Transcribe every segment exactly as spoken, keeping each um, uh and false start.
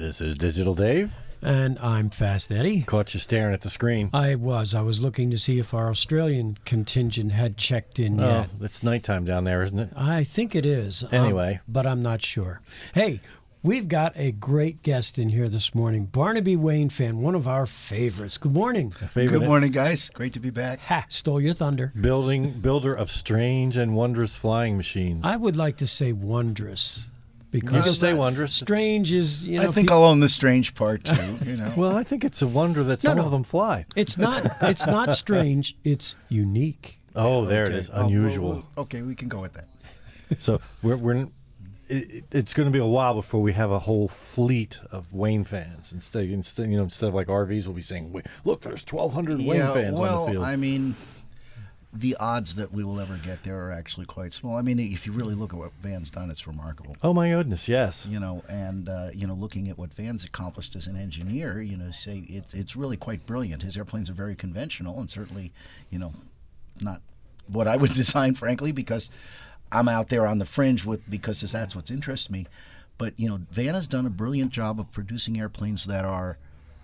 This is Digital Dave. And I'm Fast Eddie. Caught you staring at the screen. I was. I was looking to see if our Australian contingent had checked in oh, yet. It's nighttime down there, isn't it? I think it is. Anyway. Um, but I'm not sure. Hey, we've got a great guest in here this morning. Barnaby Wayne fan, one of our favorites. Good morning. Favorite Good morning, guys. Great to be back. Ha, stole your thunder. Building, builder of strange and wondrous flying machines. I would like to say wondrous. Because you can say wondrous. Strange is, you know. I think people, I'll own the strange part too. You know. Well, I think it's a wonder that some No, no. of them fly. It's not. It's not strange. It's unique. Oh, there Okay. it is. Oh, well, Unusual. well, okay, we can go with that. So we're we're. It, it's going to be a while before we have a whole fleet of Wayne fans. Instead, instead, you know, instead of like R Vs, we'll be saying, "Look, there's twelve hundred Wayne yeah, fans well, on the field." I mean, the odds that we will ever get there are actually quite small. I mean, if you really look at what Van's done, it's remarkable. Oh my goodness, yes. You know, and uh, you know, looking at what Van's accomplished as an engineer, you know, say it, it's really quite brilliant. His airplanes are very conventional, and certainly, you know, not what I would design, frankly, because I'm out there on the fringe with because that's what interests me. But you know, Van has done a brilliant job of producing airplanes that are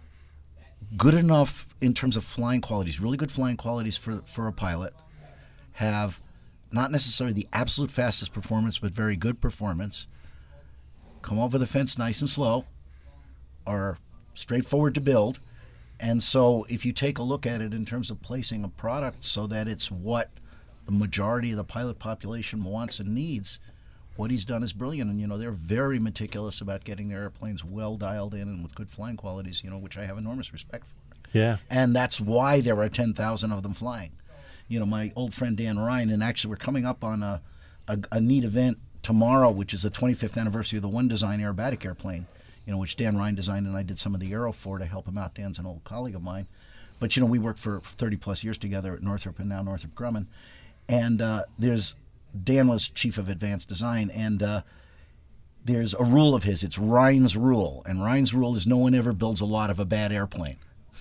good enough in terms of flying qualities, really good flying qualities for for a pilot, have not necessarily the absolute fastest performance, but very good performance, come over the fence nice and slow, are straightforward to build. And so if you take a look at it in terms of placing a product so that it's what the majority of the pilot population wants and needs, what he's done is brilliant. And, you know, they're very meticulous about getting their airplanes well dialed in and with good flying qualities, you know, which I have enormous respect for. Yeah. And that's why there are ten thousand of them flying. You know, my old friend Dan Ryan, and actually we're coming up on a, a, a neat event tomorrow, which is the twenty-fifth anniversary of the One Design aerobatic airplane, you know, which Dan Ryan designed and I did some of the aero for to help him out. Dan's an old colleague of mine. But, you know, we worked for thirty plus years together at Northrop and now Northrop Grumman. And uh, there's, Dan was chief of advanced design, and uh, there's a rule of his. It's Ryan's rule. And Ryan's rule is no one ever builds a lot of a bad airplane.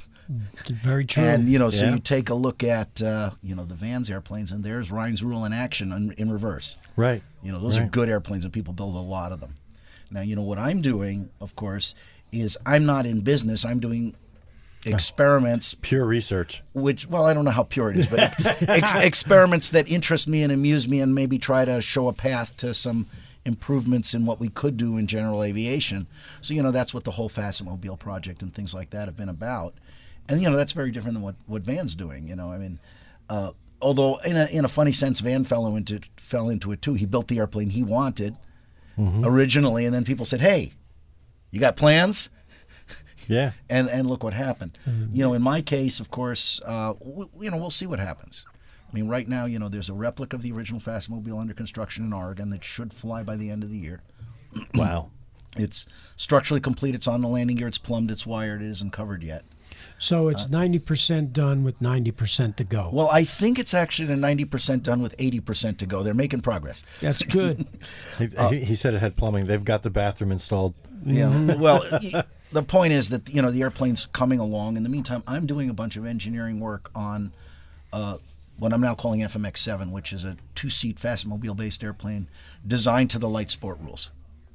Very true. And, you know, so Yeah. you take a look at, uh, you know, the Van's airplanes, and there's Ryan's rule in action in, in reverse. Right. You know, those are Right. good airplanes, and people build a lot of them. Now, you know, what I'm doing, of course, is I'm not in business. I'm doing experiments, Pure research. which, well, I don't know how pure it is, but ex- experiments that interest me and amuse me and maybe try to show a path to some improvements in what we could do in general aviation. So, you know, that's what the whole Fastmobile project and things like that have been about. And, you know, that's very different than what, what Van's doing, you know. I mean, uh, although in a, in a funny sense, Van fell into, fell into it too. He built the airplane he wanted Mm-hmm. originally, and then people said, hey, you got plans? Yeah. And and look what happened. You know, in my case, of course, uh, w- you know, we'll see what happens. I mean, right now, you know, there's a replica of the original Fastmobile under construction in Oregon that should fly by the end of the year. Wow. It's structurally complete. It's on the landing gear. It's plumbed. It's wired. It isn't covered yet. So it's ninety percent done with ninety percent to go. Well, I think it's actually ninety percent done with eighty percent to go. They're making progress. That's good. He, he, he said it had plumbing. They've got the bathroom installed. Yeah. Well, y- the point is that, you know, the airplane's coming along. In the meantime, I'm doing a bunch of engineering work on uh, what I'm now calling F M X seven, which is a two-seat Fastmobile-based airplane designed to the light sport rules.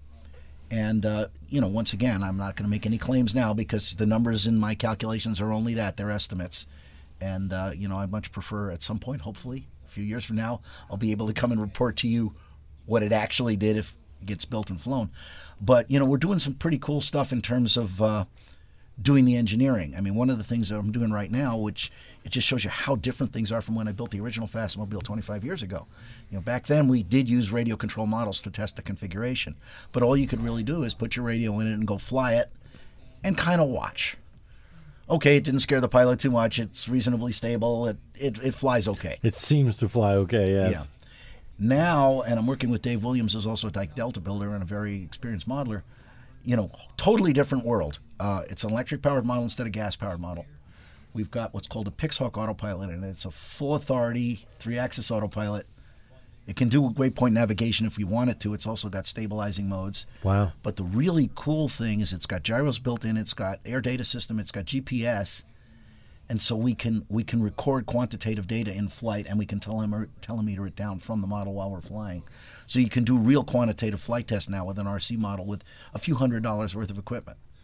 And, uh, you know, once again, I'm not going to make any claims now because the numbers in my calculations are only that. They're estimates. And, uh, you know, I much prefer at some point, hopefully, a few years from now, I'll be able to come and report to you what it actually did if it gets built and flown. But, you know, we're doing some pretty cool stuff in terms of uh, doing the engineering. I mean, one of the things that I'm doing right now, which it just shows you how different things are from when I built the original Fastmobile twenty-five years ago. You know, back then we did use radio control models to test the configuration, but all you could really do is put your radio in it and go fly it and kind of watch. Okay, it didn't scare the pilot too much. It's reasonably stable. It it, it flies okay. It seems to fly okay, yes. Yeah. Now, and I'm working with Dave Williams, who's also a Dyke Delta builder and a very experienced modeler. You know, totally different world. Uh, it's an electric-powered model instead of gas-powered model. We've got what's called a Pixhawk autopilot, and it's a full authority, three-axis autopilot. It can do waypoint navigation if we want it to. It's also got stabilizing modes. Wow. But the really cool thing is it's got gyros built in, it's got air data system, it's got G P S, and so we can we can record quantitative data in flight, and we can telemer- telemeter it down from the model while we're flying. So you can do real quantitative flight tests now with an R C model with a few hundred dollars worth of equipment.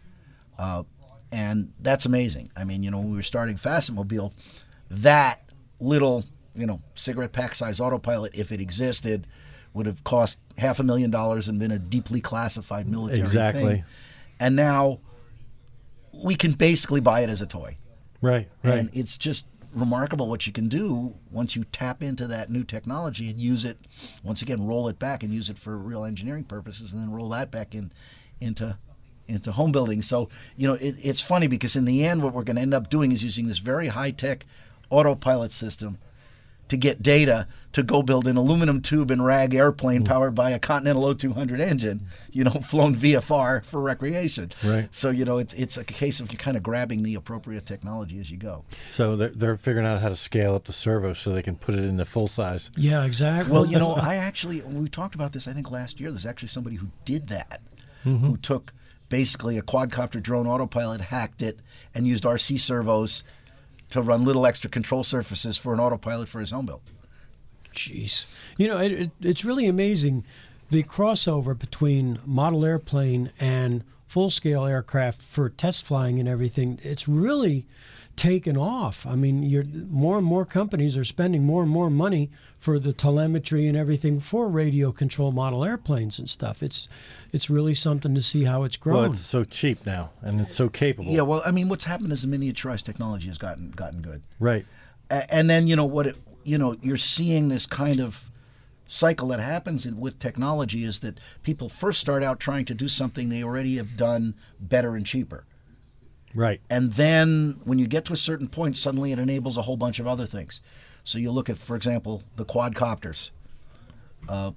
Uh, and that's amazing. I mean, you know, when we were starting Fastmobile, that little, you know, cigarette pack size autopilot, if it existed, would have cost half a million dollars and been a deeply classified military Exactly. thing. And now we can basically buy it as a toy. Right, right. And it's just remarkable what you can do once you tap into that new technology and use it, once again, roll it back and use it for real engineering purposes, and then roll that back in into into home building. So, you know, it, it's funny because in the end, what we're going to end up doing is using this very high-tech autopilot system to get data to go build an aluminum tube and rag airplane powered by a Continental O two hundred engine, you know, flown V F R for recreation. Right. So, you know, it's it's a case of you kind of grabbing the appropriate technology as you go. So they're, they're figuring out how to scale up the servo so they can put it into full size. Yeah, exactly. Well, you know, I actually, we talked about this, I think, last year. There's actually somebody who did that, Mm-hmm. who took basically a quadcopter drone autopilot, hacked it, and used R C servos to run little extra control surfaces for an autopilot for his home build. Jeez. You know, it, it, it's really amazing the crossover between model airplane and full-scale aircraft for test flying and everything. It's really taken off. I mean, you're, more and more companies are spending more and more money for the telemetry and everything for radio control model airplanes and stuff. It's it's really something to see how it's grown. Well, it's so cheap now, and it's so capable. Yeah, well, I mean, what's happened is the miniaturized technology has gotten gotten good. Right. A- and then, you know, what it, you know, you're seeing this kind of cycle that happens in, with technology is that people first start out trying to do something they already have done better and cheaper. Right. And then when you get to a certain point, suddenly it enables a whole bunch of other things. So you look at, for example, the quadcopters. Uh,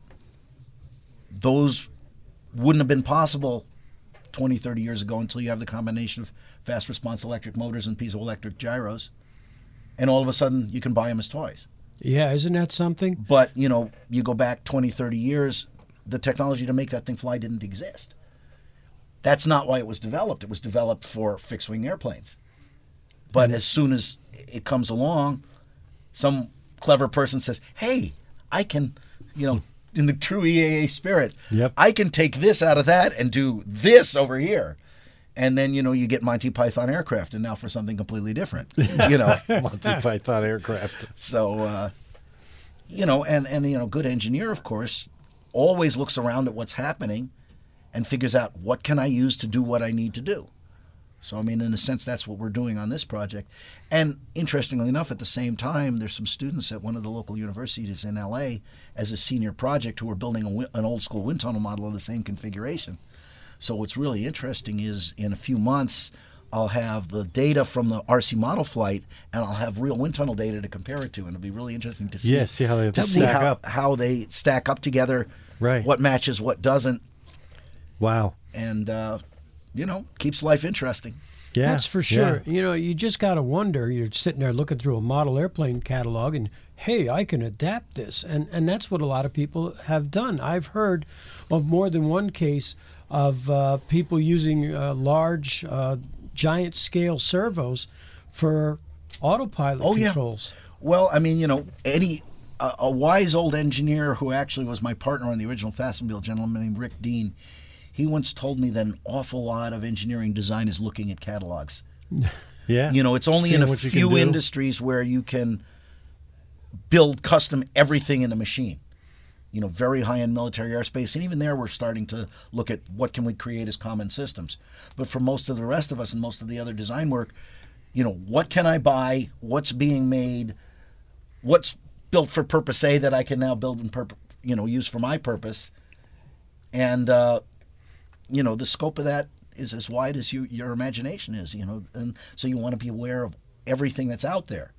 those wouldn't have been possible twenty, thirty years ago until you have the combination of fast response electric motors and piezoelectric gyros. And all of a sudden, you can buy them as toys. Yeah, isn't that something? But, you know, you go back twenty, thirty years, the technology to make that thing fly didn't exist. That's not why it was developed. It was developed for fixed-wing airplanes. But as soon as it comes along, some clever person says, hey, I can, you know, in the true E A A spirit, Yep. I can take this out of that and do this over here. And then, you know, you get Monty Python aircraft, and now for something completely different, you know. Monty Python aircraft. So, uh, you know, and, and, you know, good engineer, of course, always looks around at what's happening and figures out what can I use to do what I need to do. So, I mean, in a sense, that's what we're doing on this project. And interestingly enough, at the same time, there's some students at one of the local universities in L A as a senior project who are building a, wi- an old school wind tunnel model of the same configuration. So what's really interesting is in a few months, I'll have the data from the R C model flight, and I'll have real wind tunnel data to compare it to. And it'll be really interesting to see, Yeah, see how they to stack see how, up. how they stack up together, Right. what matches, what doesn't. Wow. And, uh, you know, keeps life interesting. Yeah. That's for sure. You know, you just got to wonder. You're sitting there looking through a model airplane catalog and, hey, I can adapt this. And, and that's what a lot of people have done. I've heard of more than one case of uh, people using uh, large, uh, giant scale servos for autopilot Oh, yeah. controls. Well, I mean, you know, any a, a wise old engineer who actually was my partner on the original Fastmobile, a gentleman named Rick Dean, he once told me that an awful lot of engineering design is looking at catalogs. Yeah. You know, it's only Seeing in a what you can few do. industries where you can build custom everything in the machine. You know, very high-end military airspace, and even there we're starting to look at what can we create as common systems. But for most of the rest of us and most of the other design work, you know, what can I buy? What's being made? What's built for purpose A that I can now build and purpose, you know, use for my purpose? And uh, you know, the scope of that is as wide as you, your imagination is. You know, and so you want to be aware of everything that's out there.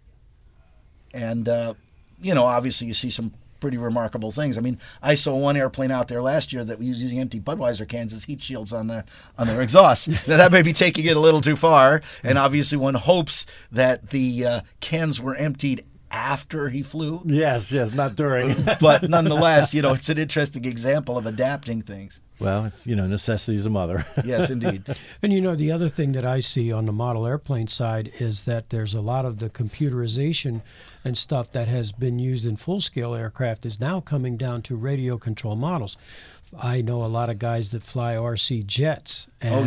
And uh, you know, obviously, you see some pretty remarkable things. I mean, I saw one airplane out there last year that was using empty Budweiser cans as heat shields on their on their exhaust. Now that may be taking it a little too far, and obviously one hopes that the uh, cans were emptied after he flew. Yes, yes, not during. But nonetheless, you know, it's an interesting example of adapting things. Well, it's, you know, necessity's a mother. Yes, indeed. And you know, the other thing that I see on the model airplane side is that there's a lot of the computerization and stuff that has been used in full-scale aircraft is now coming down to radio control models. I know a lot of guys that fly R C jets, and Oh, yeah.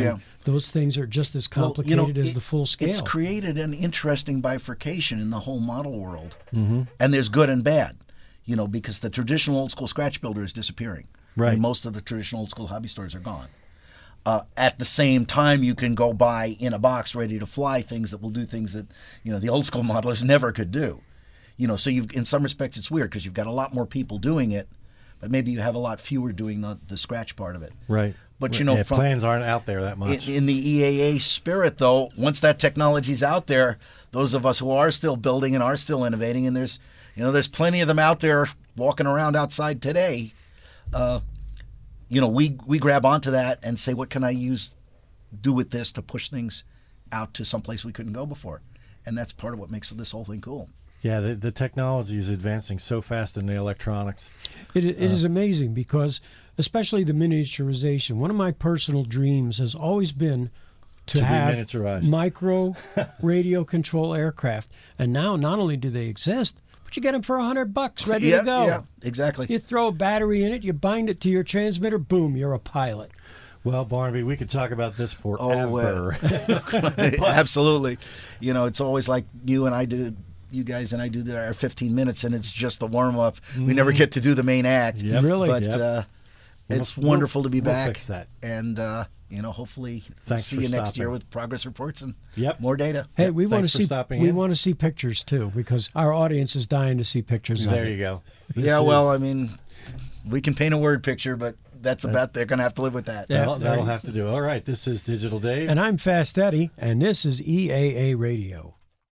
those things are just as complicated well, you know, as it, the full scale. It's created an interesting bifurcation in the whole model world, mm-hmm. and there's good and bad, you know, because the traditional old school scratch builder is disappearing. Right. And most of the traditional old school hobby stores are gone. Uh, at the same time, you can go buy in a box ready to fly things that will do things that, you know, the old school modelers never could do. You know, so you've, in some respects it's weird because you've got a lot more people doing it, but maybe you have a lot fewer doing the, the scratch part of it. Right. But you know, yeah, from, plans aren't out there that much. In, in the E A A spirit, though, once that technology's out there, those of us who are still building and are still innovating, and there's, you know, there's plenty of them out there walking around outside today. Uh, you know, we we grab onto that and say, what can I use, do with this to push things out to someplace we couldn't go before, and that's part of what makes this whole thing cool. Yeah, the, the technology is advancing so fast in the electronics. It, it uh, is amazing because, especially the miniaturization, one of my personal dreams has always been to, to have micro radio control aircraft. And now not only do they exist, but you get them for a hundred bucks ready yeah, to go. Yeah, exactly. You throw a battery in it, you bind it to your transmitter, boom, you're a pilot. Well, Barnaby, we could talk about this forever. Oh, uh, absolutely. You know, it's always like you and I do, you guys and I do our fifteen minutes, and it's just the warm up. Mm. We never get to do the main act. Yep. Really? But yep. uh, it's we'll, wonderful to be we'll back. Fix that. And, uh, you know, hopefully Thanks see you stopping. next year with progress reports and yep. more data. Hey, yep. we want to see we in. want to see pictures too, because our audience is dying to see pictures. There of you it. go. This yeah, well, is... I mean, we can paint a word picture, but that's about, they're going to have to live with that. Yeah, well, that'll have to do. All right, this is Digital Dave. And I'm Fast Eddie, and this is E A A Radio.